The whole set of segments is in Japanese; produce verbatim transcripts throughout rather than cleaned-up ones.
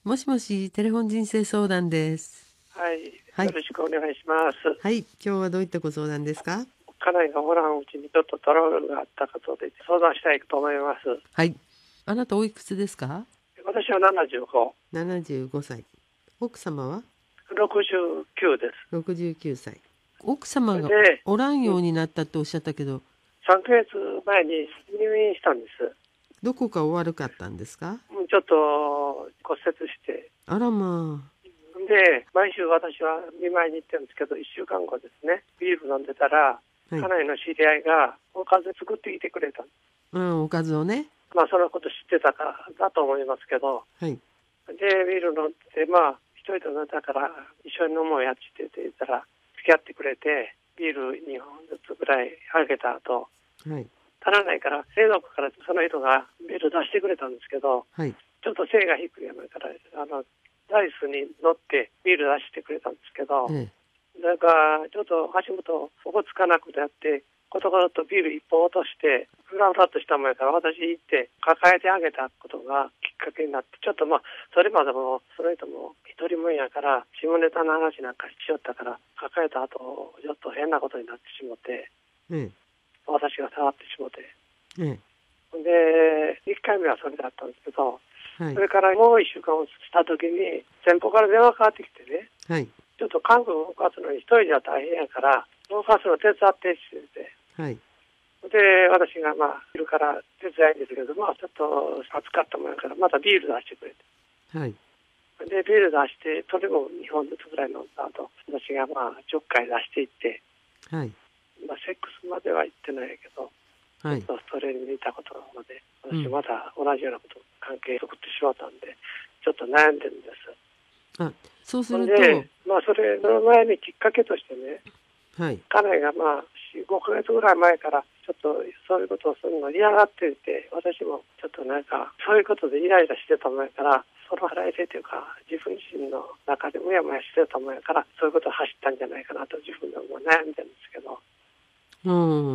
もしもし、テレフォン人生相談です。 はい、 はい。 よろしくお願いします。 はい、今日はどういったご相談ですか？ 家内がおらんうちにちょっとトラブルがあったことで相談したいと思います。 はい。あなたおいくつですか？ 私はななじゅうご。 ななじゅうごさい。奥様はろくじゅうきゅうです。 ろくじゅうきゅうさい。奥様がで、 おらんうん、 ようになったっておっしゃったけど、 さんかげつまえに入院したんです。 どこかお悪かったんですか？ うんちょっと骨折して。 あらまで、毎週私は見舞いに行ってるんですけど、いっしゅうかんごですね、ビール飲んでたら、 あ。はい。 家内の知り合いがおかず作ってきてくれた。 うん、おかずをね。 まあ、そのこと知ってたからだと思いますけど、 はい。 で、ビール飲んで、まあ、一人で飲んだから、一緒に飲もうやって言ってたら、付き合ってくれて、ビールにほんずつぐらいあげた後、 はい。 足らないから、冷蔵庫からその人がビール出してくれたんですけど、 はい。 ちょっと背が低いやないから、あの、ダイスに乗ってビール出してくれたんですけど、 えなんか、ちょっと足元、おぼつかなくなって、ことごとビール一本落として、ふらふらっとしたもんやから、私行って抱えてあげたことがきっかけになって、ちょっとまあ、それまでも、その人も一人もんやから、下ネタの話なんかしよったから、抱えた後、ちょっと変なことになってしもって、 え。え私が触ってしもって。 え。えで、いっかいめはそれだったんですけど、 え。はい。 それからもう一週間した時に、先方から電話かかってきてね、 はい。 ちょっと韓国動かすのに一人じゃ大変やから、動かすの手伝ってって言って、 はい。 で、私がまあ、いるから手伝いんですけど、まあ、ちょっと暑かったもんやから、またビール出してくれて。 はい。 で、ビール出して、それもにほんずつぐらい飲んだ後、私がまあ、ちょっかい出していって、 はい。 まあ、セックスまでは行ってないけど、 はい。 ちょっとそれに似たことまで、 うん私また同じようなこと関係作ってしまったんで、ちょっと悩んでるんです。 あ、そうすほんると、 で、まあ、それの前にきっかけとしてね、 はい。 家内がまあ、よん、ごかげつぐらい前から、ちょっとそういうことをするの嫌がっていて、私もちょっとなんか、そういうことでイライラしてたもんやから、その腹いせというか、自分自身の中でもやもやしてたもんやから、そういうことを走ったんじゃないかなと自分でも悩んでるんですけど、 うん、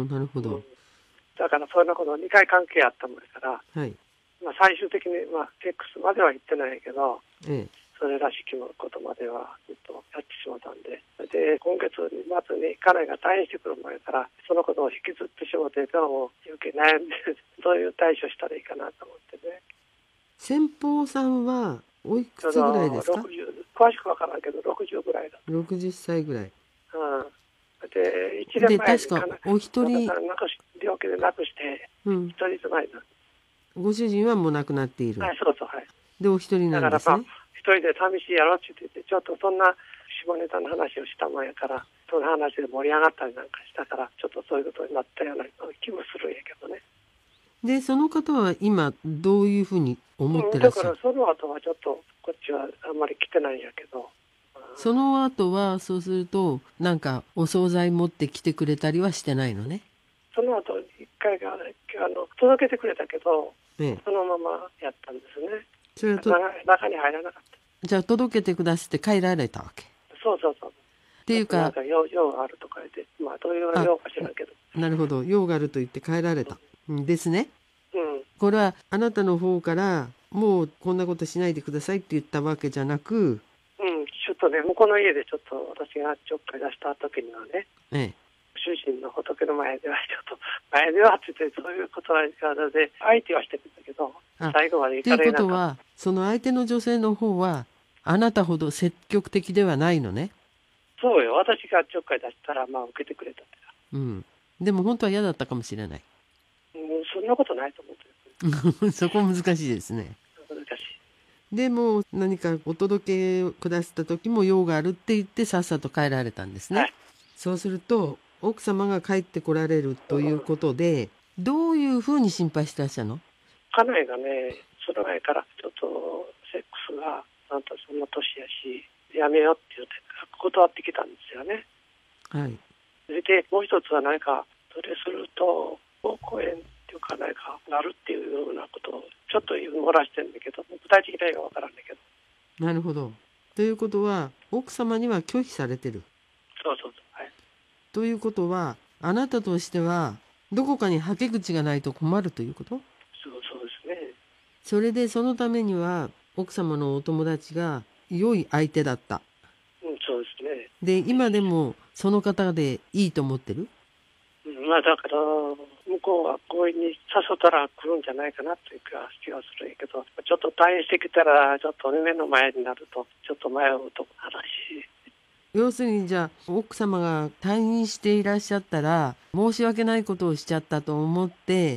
なるほど。 うん、だからそんなことにかい関係あったもんやから、 はい。 まあ、最終的に、まあ、セックスまでは行ってないけど、 ええ。 それらしきことまではずっとやってしまったんで、で、今月末に家内が退院してくる前から、そのことを引きずってしまって、どうも余計悩んで、どういう対処したらいいかなと思ってね。 先方さんはおいくちょうつぐらいですどか？ ろくじゅう、詳しくわからんけど、ろくじゅうぐらいだ。 ろくじゅっさいぐらい。 うん。で、いちねんで、 まえに確か家内、 お一人、 なんか病気で亡くして、 うん、 一人住まいだ。 ご主人はもう亡くなっている。 はい、そうそう、はい。 で、お一人なだからまあ、 んですね。 一人で寂しいやろって言って、ちょっとそんな下ネタの話をしたもんやから、その話で盛り上がったりなんかしたから、ちょっとそういうことになったような気もするんやけどね。 で、その方は今どういうふうに思っうん、 てらっしゃる？ だからその後はちょっと、こっちはあんまり来てないんやけど、 その後は、そうすると、なんかお惣菜持ってきてくれたりはしてないのね。 その後一回が、あの、届けてくれたけど、 ええ。 そのままやったんですね。 それはと、 中中に入らなかった。 じゃあ届けてくださって帰られたわけ。 そうそうそう。 っていうか、 なんか用用があるとか言って、まあどういうあ、 用か知らんけど。 なるほど。用があると言って帰られた。んですね。 うん。 これはあなたの方からもうこんなことしないでくださいって言ったわけじゃなく、 うん、ちょっとね、向こうの家でちょっと私がちょっかい出した時にはね、 ええ、 主人の仏の前ではちょっと、前ではって言って、そういうことはで、相手はしてくれたけど、 あ、 最後までというこ行かれなかった。 とは、その相手の女性の方はあなたほど積極的ではないのね。 そうよ、私がちょっかい出したら、まあ受けてくれたって。 うん。でも本当は嫌だったかもしれない。 うん、そんなことないと思ってる。 そこ難しいですね。 難しい。 でも何かお届けを下した時も用があるって言ってさっさと帰られたんですね。 はい。 そうすると奥様が帰ってこられるといううん、 ことで、どういうふうに心配してらっしゃるの？ 家内がね、その前からちょっとセックスが、なんとそんな年やし、やめようって言って断ってきたんですよね。 はい。 それで、もう一つは何か、それすると、膀胱炎っていうか、何かなるっていうようなことを、ちょっと漏らしてるんだけど、具体的な意味は分からんだけど。 なるほど。ということは奥様には拒否されてる。 そうそうそう。はい。 ということはあなたとしてはどこかにはけ口がないと困るということ？ そうそうですね。 それでそのためには奥様のお友達が良い相手だった。 うん、そうですね。 で、今でもその方でいいと思ってる？ うん、まあだから向こうは強引に誘ったら来るんじゃないかなという気がするんやけど、ちょっと退院してきたらちょっと目の前になるとちょっと迷うと話。 要するにじゃあ奥様が退院していらっしゃったら申し訳ないことをしちゃったと思って、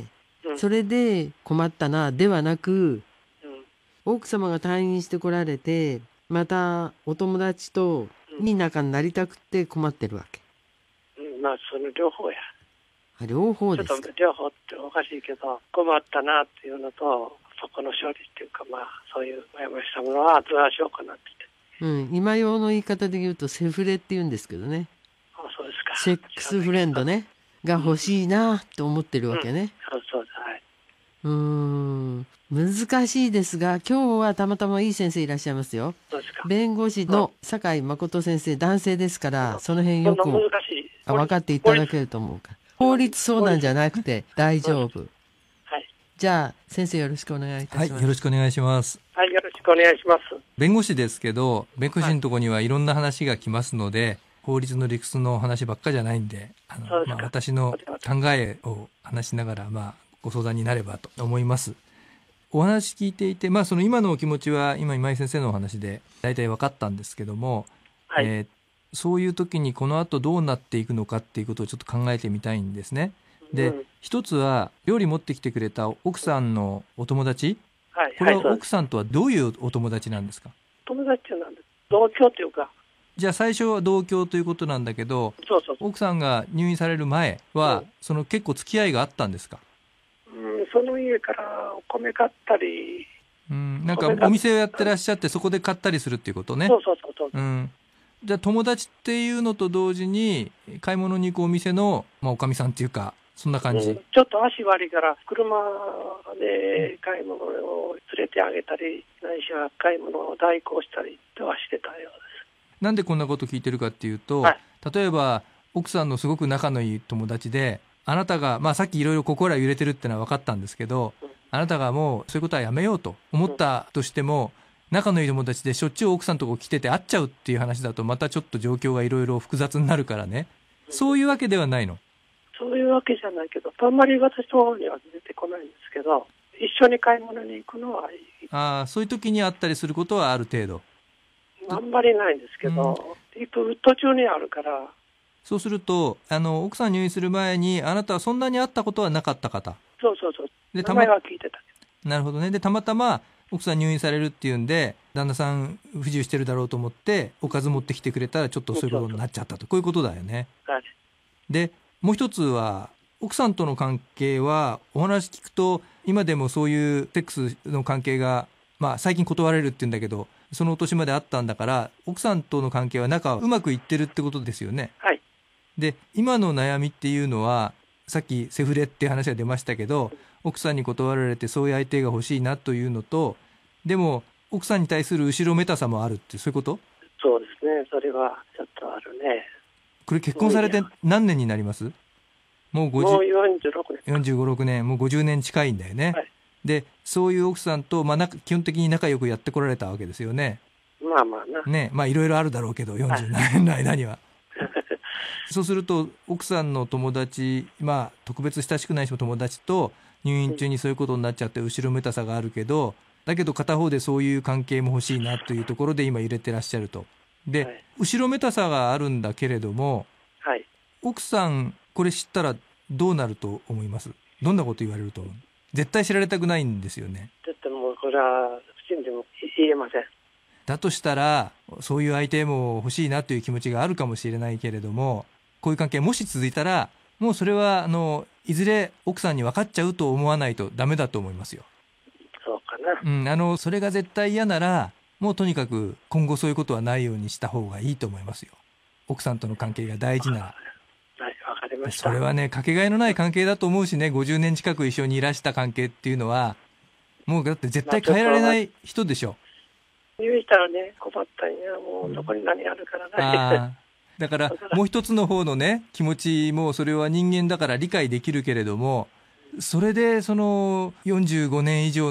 うん、それで困ったなではなく、うん、奥様が退院してこられてまたお友達といい仲になりたくて困ってるわけ。 うん、まあその両方や。 両方ですか。 ちょっと両方っておかしいけど困ったなっていうのと、そこの処理っていうか、まあそういうもやもやしたものはどうしようかなって。 うん、今用の言い方で言うとセフレって言うんですけどね。 あ、そうですか。 セックスフレンドねが欲しいなと思ってるわけね。 うん、そうそうです。はい。 うーん、難しいですが今日はたまたまいい先生いらっしゃいますよ。 そうですか。 弁護士の酒井誠先生、男性ですから、その辺よくそんな難しいあ分かっていただけると思うから。法律相談じゃなくて大丈夫。 はい。 じゃあ先生よろしくお願いいたします。 はい、よろしくお願いします。 はい、よろしくお願いします。 弁護士ですけど、弁護士のところにはいろんな話が来ますので、はい、法律の理屈の話ばっかじゃないんで、あの、まあ、私の考えを話しながら、まあ、ご相談になればと思います。お話聞いていて、まあ、その今のお気持ちは今今井先生のお話で大体分かったんですけども、はい、えー、そういう時にこの後どうなっていくのかっていうことをちょっと考えてみたいんですね。で、うん、一つは料理持ってきてくれた奥さんのお友達、はい、これは奥さんとはどういうお友達なんですか？ 友達なんです。同居というか。 じゃあ最初は同居ということなんだけど、 そうそうそう、 奥さんが入院される前は、うん、その結構付き合いがあったんですか？ うん、その家からお米買ったり、 うん、なんかお店をやってらっしゃってそこで買ったりするっていうことね。 そうそうそうそう、 うん、じゃあ友達っていうのと同時に買い物に行くお店の、まあ、おかみさんっていうかそんな感じ、うん、 ちょっと足悪いから車で買い物を連れてあげたり、ないしは買い物を代行したりとはしてたようです。 なんでこんなこと聞いてるかっていうと、はい、例えば奥さんのすごく仲のいい友達で、あなたが、まあ、さっきいろいろ心は揺れてるってのは分かったんですけど、うん、あなたがもうそういうことはやめようと思ったとしても、うん、仲のいい友達でしょっちゅう奥さんのとこ来てて会っちゃうっていう話だとまたちょっと状況がいろいろ複雑になるからね、うん、そういうわけではないの？ そういうわけじゃないけど、あんまり私の方には出てこないんですけど、一緒に買い物に行くのはいい。 ああ、そういう時に会ったりすることはある程度。 あんまりないんですけど、うん、行く途中にあるから。 そうすると、あの奥さん入院する前にあなたはそんなに会ったことはなかった方？ そうそうそう。 で、 名前は聞いてた。 なるほどね。で、たまたま奥さん入院されるっていうんで、旦那さん不自由してるだろうと思っておかず持ってきてくれたらちょっとそういうことになっちゃったと、こういうことだよね。 はい。 で、もう一つは奥さんとの関係はお話聞くと今でもそういうセックスの関係が、まあ、最近断られるって言うんだけど、そのお年まであったんだから奥さんとの関係は仲うまくいってるってことですよね。 はい。 で、今の悩みっていうのはさっきセフレって話が出ましたけど、奥さんに断られてそういう相手が欲しいなというのと、でも奥さんに対する後ろめたさもあるって、そういうこと？ そうですね、それはちょっとあるね。 これ結婚されて何年になります？もうごじゅう、 もうよんじゅうろくねん。 よんじゅうご、ろくねん、もうごじゅうねん近いんだよね。はい、で、そういう奥さんと、まあ、基本的に仲良くやってこられたわけですよね。 まあまあな。 ね、まあいろいろあるだろうけど、よんじゅうななねんの間には。そうすると、奥さんの友達、まあ特別親しくない人も友達と入院中にそういうことになっちゃって後ろめたさがあるけど、だけど片方でそういう関係も欲しいなというところで今揺れてらっしゃると。で、はい、後ろめたさがあるんだけれども、はい、奥さんこれ知ったらどうなると思います？どんなこと言われると思う？絶対知られたくないんですよね。 だってもうこれは口でも言えません。 だとしたらそういう相手も欲しいなという気持ちがあるかもしれないけれども、こういう関係もし続いたらもうそれはあのいずれ奥さんに分かっちゃうと思わないとダメだと思いますよ。 そうかな。 うん、あのそれが絶対嫌ならもうとにかく今後そういうことはないようにした方がいいと思いますよ。奥さんとの関係が大事なら。 はい、わかりました。 それはね、かけがえのない関係だと思うしね、ごじゅうねん近く一緒にいらした関係っていうのはもうだって絶対変えられない人でしょ。 入院したらね、困ったんや、もうどこに何あるからね。 あだからもう一つの方のね気持ちもそれは人間だから理解できるけれども、それでそのよんじゅうごねん以上の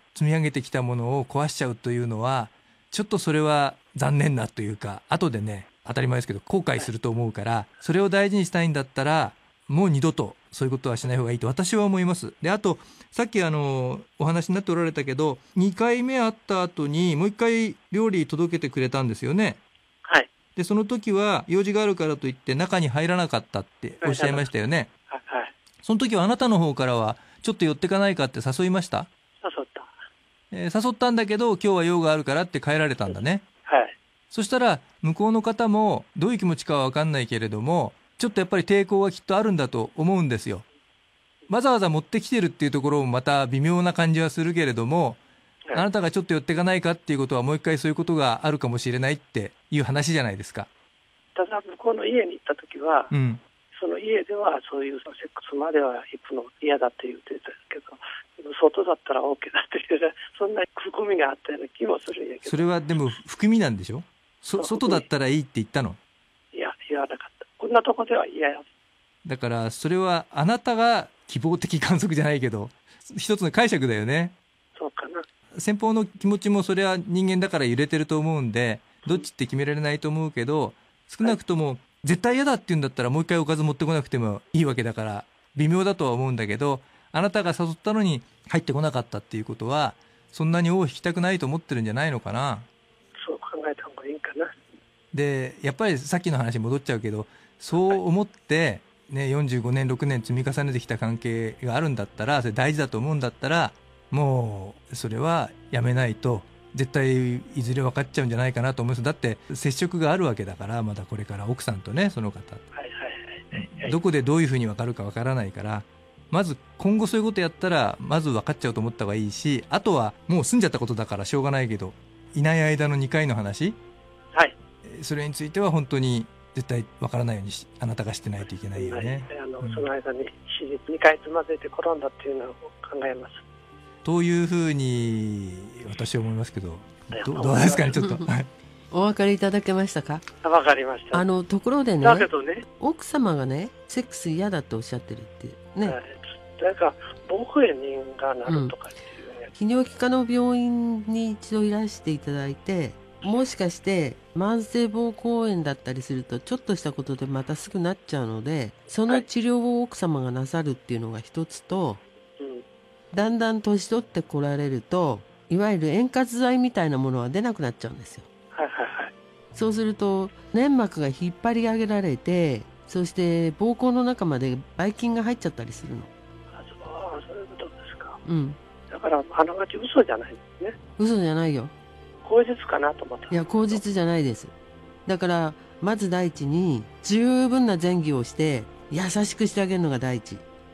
積み上げてきたものを壊しちゃうというのはちょっとそれは残念なというか、後でね当たり前ですけど後悔すると思うから、それを大事にしたいんだったらもう二度とそういうことはしない方がいいと私は思います。で、あとさっきあのお話になっておられたけど、にかいめ会った後にもういっかい料理届けてくれたんですよね。 はい。 でその時は用事があるからといって中に入らなかったっておっしゃいましたよね。 はいはい。 その時はあなたの方からはちょっと寄ってかないかって誘いました？ 誘った。 えー誘ったんだけど今日は用があるからって帰られたんだね。 はい。 そしたら向こうの方もどういう気持ちかは分かんないけれども、ちょっとやっぱり抵抗がきっとあるんだと思うんですよ。わざわざ持ってきてるっていうところもまた微妙な感じはするけれども、 はい、 あなたがちょっと寄ってかないかっていうことはもう一回そういうことがあるかもしれないっていう話じゃないですか。 ただ向こうの家に行った時は、 うん、 その家ではそういうセックスまでは行くの嫌だって言ってたけど、外だったら OK だっていう、そんな含みがあったような気もするんやけど。 それはでも含みなんでしょ？そ外だったらいいって言ったの？ いや、言わなかった。こんなとこでは嫌や。 だからそれはあなたが希望的観測じゃないけど一つの解釈だよね。 そうかな。 先方の気持ちもそれは人間だから揺れてると思うんで、どっちって決められないと思うけど、少なくとも絶対嫌だって言うんだったらもう一回おかず持ってこなくてもいいわけだから微妙だとは思うんだけど、あなたが誘ったのに入ってこなかったっていうことはそんなに尾を引きたくないと思ってるんじゃないのかな。 そう考えた方がいいかな。 でやっぱりさっきの話に戻っちゃうけど、そう思ってね、よんじゅうごねんろくねん積み重ねてきた関係があるんだったら、それ大事だと思うんだったら、もうそれはやめないと絶対いずれ分かっちゃうんじゃないかなと思います。だって接触があるわけだから、まだこれから奥さんとね、その方、 はいはいはいはい、 どこでどういうふうに分かるか分からないから、まず今後そういうことやったらまず分かっちゃうと思った方がいいし、あとはもう済んじゃったことだからしょうがないけど、いない間のにかいの話、 はい、 それについては本当に絶対分からないようにしあなたがしてないといけないよね。 はい、あの、 うん、 その間ににかいつまずいて転んだっていうのを考えますというふうに私は思いますけど、 ど, どうですかね、ちょっとお分かりいただけましたか？ 分かりました。 あのところでね、 だけどね、 奥様がねセックス嫌だとおっしゃってるってね、 はい、なんか膀胱炎がなるとかっていうね、 うん、泌尿器科の病院に一度いらしていただいて、もしかして慢性膀胱炎だったりするとちょっとしたことでまたすぐなっちゃうので、その治療を奥様がなさるっていうのが一つと、はい、うん、だんだん年取ってこられるといわゆる円滑剤みたいなものは出なくなっちゃうんですよ。 はいはいはい、 そうすると粘膜が引っ張り上げられて、そして膀胱の中までばい菌が入っちゃったりするの。 あ、そう、そういうことですか。 うん。 だからあながち嘘じゃないですね。 嘘じゃないよ。 口実かなと思った。 いや、口実じゃないです。だからまず第一に十分な前戯をして優しくしてあげるのが第一。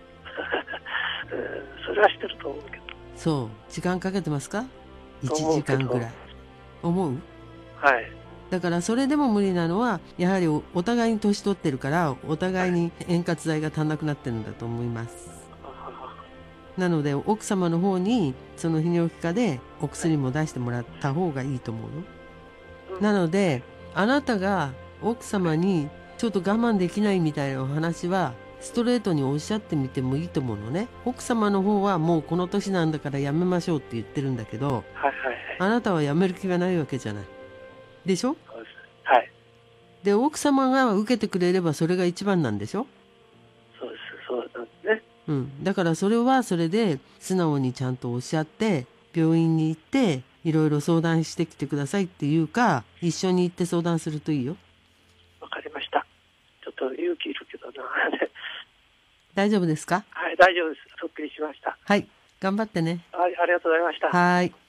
それはしてると思うけど。 そう、時間かけてますか？いちじかんぐらい。思う？ はい。 だからそれでも無理なのはやはり お, お互いに年取ってるからお互いに円滑剤が足んなくなってるんだと思います。なので奥様の方にその泌尿器科でお薬も出してもらった方がいいと思うよ。なのであなたが奥様にちょっと我慢できないみたいなお話はストレートにおっしゃってみてもいいと思うのね。奥様の方はもうこの年なんだからやめましょうって言ってるんだけど、はいはいはい、あなたはやめる気がないわけじゃないでしょ。 そうです。はい。 で奥様が受けてくれればそれが一番なんでしょ。 そうです。そうなんですね。 うん、だからそれはそれで素直にちゃんとおっしゃって病院に行っていろいろ相談してきてくださいっていうか、一緒に行って相談するといいよ。 わかりました。ちょっと勇気いるけどな。 大丈夫ですか？ はい、大丈夫です。すっきりしました。 はい、頑張ってね。 はい、ありがとうございました。 はい。